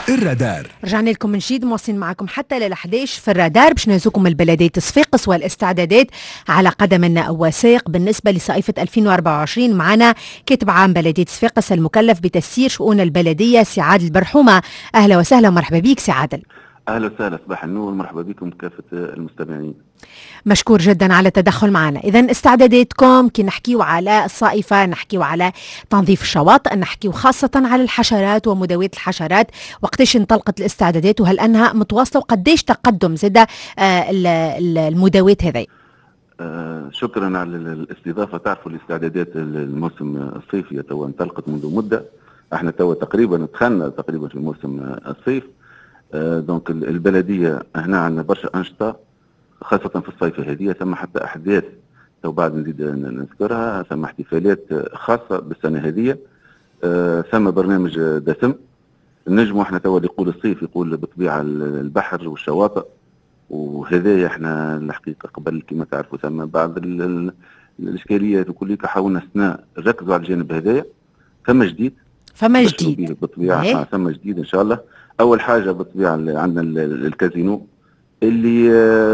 الرادار. رجعنا لكم من جديد، مواصلين معكم حتى ل 11 في الرادار باش نهزوكم البلدية صفاقس والاستعدادات على قدم وساق بالنسبة لصيفة 2024. معنا كاتب عام بلدية صفاقس المكلف بتسيير شؤون البلدية سي عادل برحومة. أهلا وسهلا ومرحبا بك سي عادل. أهلا وسهلا، صباح النور، مرحبا بكم كافة المستمعين. مشكور جدا على التدخل معنا. إذن استعداداتكم كي نحكيو على الصائفة، نحكيو على تنظيف الشواطئ، نحكيو خاصة على الحشرات ومداواة الحشرات، وقتاش انطلقت الاستعدادات وهل أنها متواصلة وقديش تقدم زاد المداواة هذه؟ شكرا على الاستضافة. تعرفوا الاستعدادات الموسم الصيفي تو انطلقت منذ مدة، احنا تو تقريبا دخلنا في موسم الصيف. دونك البلدية هنا عندنا برشا أنشطة خاصة في الصيف هذه، ثم حتى أحداث تو بعد نزيد نذكرها، ثم احتفالات خاصة بالسنة هذه، ثم برنامج دسم. نجموا احنا تو اللي يقول الصيف يقول بالطبيعة البحر والشواطئ، وهذايا احنا الحقيقة قبل كما تعرفوا ثم بعض الإشكاليات وكليك حاولنا السنة نركزوا على الجانب هذايا. ثم جديد بالطبيعة، ثم جديد إن شاء الله. أول حاجة بالطبيعة عندنا الكازينو اللي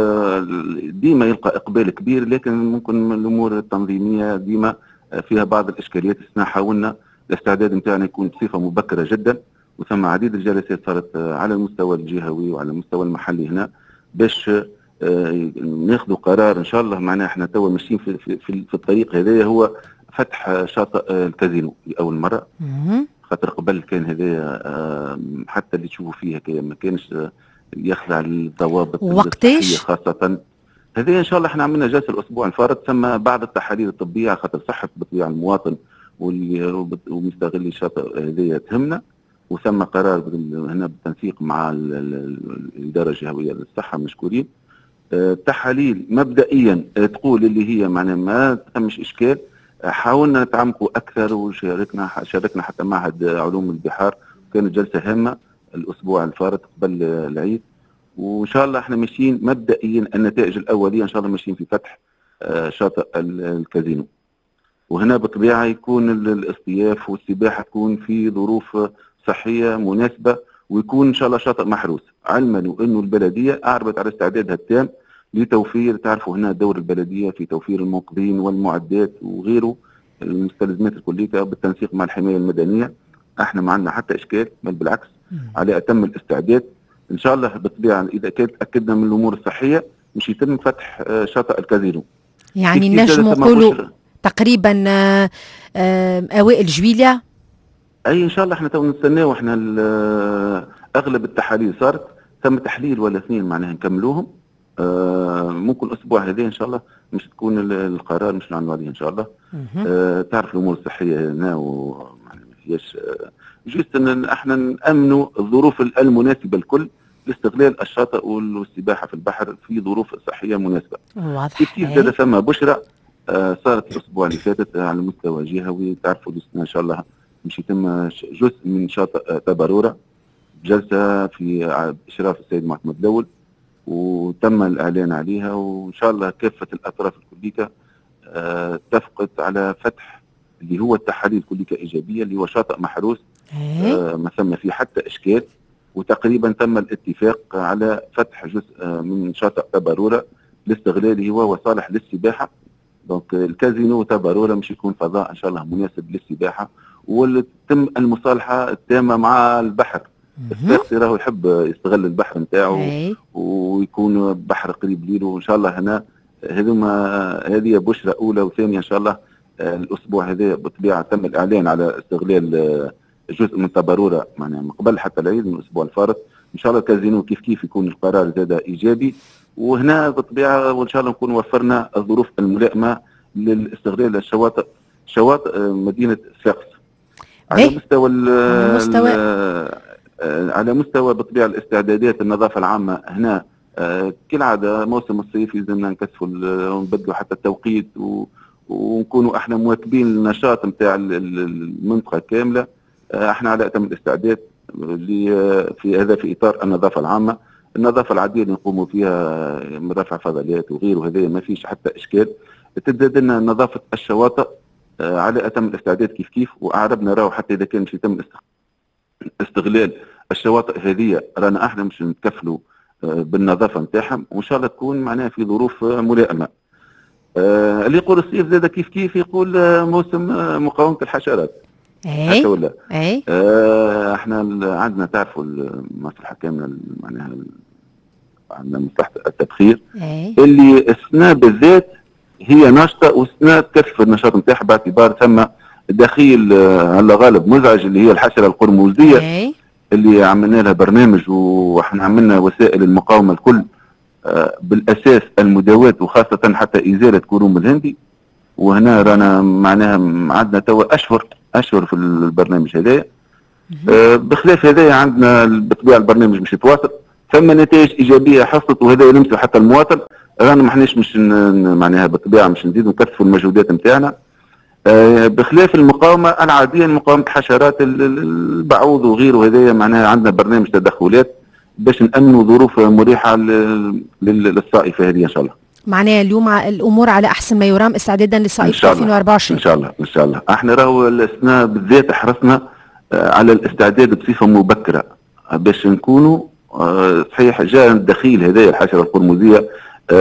ديما يلقى إقبال كبير، لكن ممكن الأمور التنظيمية ديما فيها بعض الإشكاليات. السنة حاولنا الاستعداد نتاعنا يكون بصفة مبكرة جدا، وثم عديد الجلسات صارت على المستوى الجهوي وعلى المستوى المحلي هنا باش ناخذوا قرار إن شاء الله. معناها احنا توا ماشيين في الطريق هذايا، هو فتح شاطئ الكازينو لأول مرة. خاطر قبل كان هذا حتى اللي تشوفوا فيها ما كانش يخضع للضوابط الصحية خاصة. هذه إن شاء الله احنا عملنا جلسة الأسبوع الفارط، ثم بعض التحاليل الطبية خاطر صحة بالطبيعة المواطن ومستغل الشاطئ هذه تهمنا، وثم قرار هنا بالتنسيق مع الإدارة الجهوية للصحة مشكورين. تحاليل مبدئيا تقول اللي هي معناها ما تمش إشكال. حاولنا نتعمقوا أكثر وشاركنا حتى معهد علوم البحار، كانت جلسة هامة الأسبوع الفارط قبل العيد، وإن شاء الله احنا ماشيين مبدئيا النتائج الأولية إن شاء الله ماشيين في فتح شاطئ الكازينو. وهنا بالطبيعة يكون الاصطياف والسباحة تكون في ظروف صحية مناسبة، ويكون إن شاء الله شاطئ محروس، علما وأنه البلدية أعربت على استعدادها التام لتوفير، تعرفوا هنا دور البلدية في توفير المنقذين والمعدات وغيره المستلزمات الكلية بالتنسيق مع الحماية المدنية. احنا ما عندنا حتى إشكال، بل بالعكس على أتم الاستعداد. إن شاء الله بالطبيعة إذا تأكدنا من الأمور الصحية مش يتم فتح شاطئ الكازينو. يعني نجم نقولوا تقريبا أوائل جويلية. أي إن شاء الله احنا تو نستناو، احنا أغلب التحاليل صارت، ثم تحليل ولا اثنين معناها نكملوهم. ممكن الأسبوع هذا إن شاء الله مش تكون القرار مش نعملوا عليه إن شاء الله. تعرف الأمور الصحية هنا ومعناها ما فيهاش جيست ان احنا نأمنوا الظروف المناسبة الكل لاستغلال الشاطئ والسباحة في البحر في ظروف صحية مناسبة. واضح. كيف ثم بشرى صارت الأسبوع اللي فاتت على مستوى جهوي. تعرفوا إن شاء الله مش يتم جزء من شاطئ تبارورة، جلسة في إشراف السيد معتمد الأول، وتم الإعلان عليها، وإن شاء الله كافة الأطراف الكلية اتفقت على فتح اللي هو التحاليل كلية إيجابية اللي هو شاطئ محروس، ما ثم فيه حتى إشكال. وتقريبا تم الاتفاق على فتح جزء من شاطئ تبارورة لاستغلاله وهو صالح للسباحة. دونك الكازينو تبارورة مش يكون فضاء إن شاء الله مناسب للسباحة، وتم المصالحة التامة مع البحر. الساقسي راهو يحب يستغل البحر نتاعو ويكون بحر قريب ليله. وإن شاء الله هنا هذه بشرى أولى وثانية. إن شاء الله الأسبوع هذا بالطبيعة تم الإعلان على استغلال جزء من تبارورة معناها من قبل حتى العيد من الأسبوع الفارط. إن شاء الله الكازينو كيف يكون القرار زاد إيجابي، وهنا بالطبيعة وإن شاء الله نكون وفرنا الظروف الملائمة للاستغلال الشواطئ، شواطئ مدينة صفاقس على مستوى بالطبيعة الاستعدادات النظافة العامة. هنا كالعادة موسم الصيف لازمنا نكثفوا ونبدلوا حتى التوقيت ونكونوا احنا مواكبين النشاط نتاع المنطقة كاملة. احنا على أتم الاستعداد في هذا في إطار النظافة العامة. النظافة العادية اللي نقوموا فيها من رفع فضلات وغيره هذا ما فيش حتى إشكال. تزداد لنا نظافة الشواطئ على أتم الاستعداد كيف وأعربنا راهو حتى إذا كان مش يتم استغلال الشواطئ هذه رانا احنا مش نتكفلوا بالنظافه نتاعهم، وان شاء الله تكون معناها في ظروف ملائمه. اللي يقول الصيف زاد كيف يقول موسم مقاومه الحشرات. اي ولا اي احنا عندنا تعرفوا المصلحه كامله معناها عندنا مصلحه التبخير اللي السنه بالذات هي ناشطه، والسنه تكثف النشاط نتاعها باعتبار ثم دخيل على غالب مزعج اللي هي الحشره القرمزيه اللي عملنا لها برنامج، واحنا عملنا وسائل المقاومه الكل بالاساس المداواة وخاصه حتى ازاله كروم الهندي. وهنا رانا معناها عندنا توا اشهر في البرنامج هذايا. بخلاف هذايا عندنا بالطبيعه البرنامج مش يتواصل، ثم نتائج ايجابيه حصلت، وهذا يلمسوا حتى المواطن. رانا ما احناش مش معناها بالطبيعه مش نزيدوا نكثفوا المجهودات نتاعنا. بخلاف المقاومه العاديه، مقاومه حشرات البعوض وغيره، هذايا معناها عندنا برنامج تدخلات باش نأمنوا ظروف مريحه للصائفه هذه ان شاء الله. معناها اليوم الامور على احسن ما يرام استعدادا لصيف 2024 ان شاء الله. احنا راهو السنه بالذات حرصنا على الاستعداد بصفه مبكره باش نكونوا صحيح جاء الدخيل هذايا الحشره القرمزيه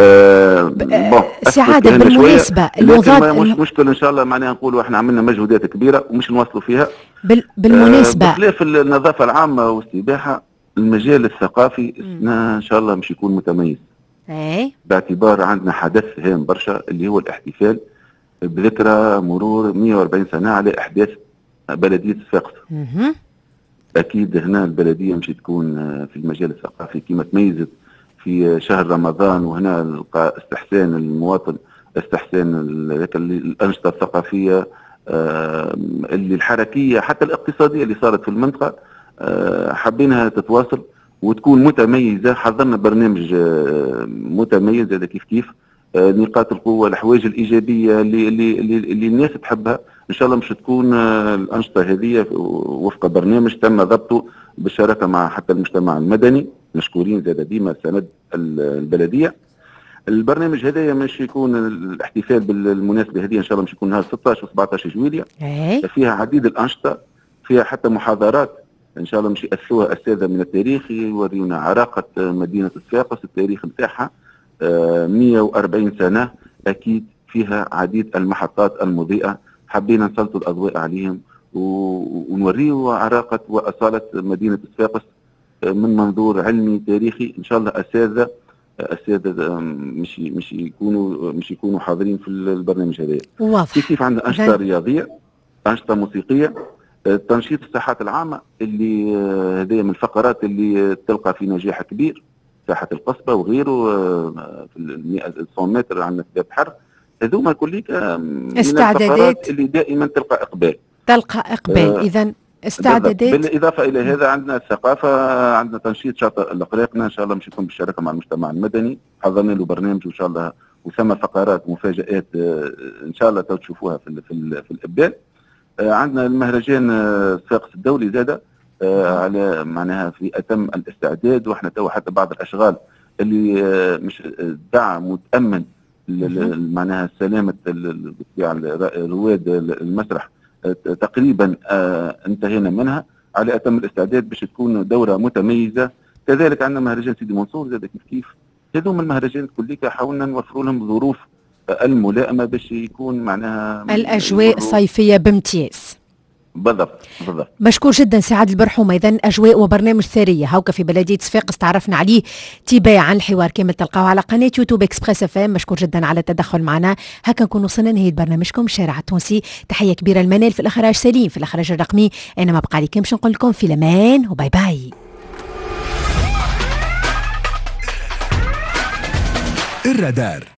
سعاده بالمناسبه مش مشكل ان شاء الله. معناها نقولوا احنا عملنا مجهودات كبيره ومش نواصلوا فيها. بالمناسبه بخلاف النظافه العامه والسباحه، المجال الثقافي السنه ان شاء الله مش يكون متميز. باعتبار عندنا حدث هام برشا اللي هو الاحتفال بذكرى مرور 140 سنه على احداث بلديه صفاقس. اكيد هنا البلديه مش تكون في المجال الثقافي كما تميزت في شهر رمضان، وهنا نلقى استحسان المواطن، استحسان الانشطه الثقافيه اللي الحركيه حتى الاقتصاديه اللي صارت في المنطقه، حابينها تتواصل وتكون متميزه. حضرنا برنامج متميز هذا كيف نقاط القوه، الحوايج الايجابيه اللي الناس تحبها. ان شاء الله مش تكون الانشطه هذه وفق برنامج تم ضبطه بالشراكه مع حتى المجتمع المدني، مشكورين زاد ديما سند البلديه. البرنامج هذايا مش يكون الاحتفال بالمناسبه هذه ان شاء الله مش يكون نهار 16 و 17 جويلية. فيها عديد الانشطه، فيها حتى محاضرات ان شاء الله مش يأسسوها اساتذه من التاريخ يوريونا عراقه مدينه صفاقس، التاريخ نتاعها 140 سنه. اكيد فيها عديد المحطات المضيئه، حبينا نسلطوا الاضواء عليهم ونوريوا عراقه واصاله مدينه صفاقس من منظور علمي تاريخي. ان شاء الله اساتذه مش يكونوا حاضرين في البرنامج هذا. واضح. كيف عندنا انشطه رياضيه، انشطه موسيقيه، تنشيط الصحة العامة اللي هذه من الفقرات اللي تلقى في نجاح كبير. ساحة القصبة وغيره في 100 متر عندنا في باب حر، هذوما كليك من الفقرات اللي دائما تلقى إقبال. إذا استعدادات. بالإضافة إلى هذا عندنا الثقافة، عندنا تنشيط شاطئ الأقراقنا إن شاء الله مش يكون بالشراكة مع المجتمع المدني، حضرنا له برنامج وإن شاء الله وثم فقرات مفاجآت إن شاء الله تشوفوها في الإقبال. عندنا المهرجان صفاقس الدولي زاده على معناها في اتم الاستعداد، واحنا تو حتى بعض الاشغال اللي مش دعم متامن معناها سلامه رواد المسرح تقريبا انتهينا منها على اتم الاستعداد باش تكون دوره متميزه. كذلك عندنا مهرجان سيدي منصور زاده كيف هذوما المهرجانات كلها حاولنا نوفروا لهم ظروف الملائمه باش يكون معناها الاجواء صيفيه بامتياز. بالضبط. مشكور جدا سعاد البرحومه. اذا اجواء وبرنامج ثريه هاوكا في بلديه صفاقس تعرفنا عليه تباعا. الحوار كامل تلقاوه على قناه يوتيوب اكسبريس اف ام. مشكور جدا على التدخل معنا. هكا نكون وصلنا نهايه برنامجكم الشارع التونسي. تحيه كبيره المنال في الاخراج سليم في الاخراج الرقمي. انا ما بقى لي باش نقول لكم في الامان وباي باي. الرادار